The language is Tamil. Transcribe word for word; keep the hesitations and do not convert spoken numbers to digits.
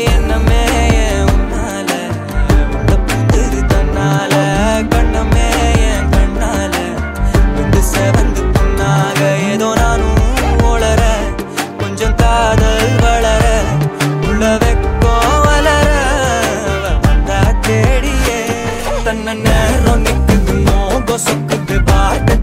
என்னமே உன்னால உள்ள புதிரு தன்னால கண்ணமே என் கண்ணால வந்து செவந்து புண்ணாக ஏதோ நானும் ஒளர கொஞ்சம் காதல் வளர உள்ள வெக்கோ வளர வந்தா தேடியே தன்ன நேரம் நிக்குது மோகம் சொக்குது பாட்டு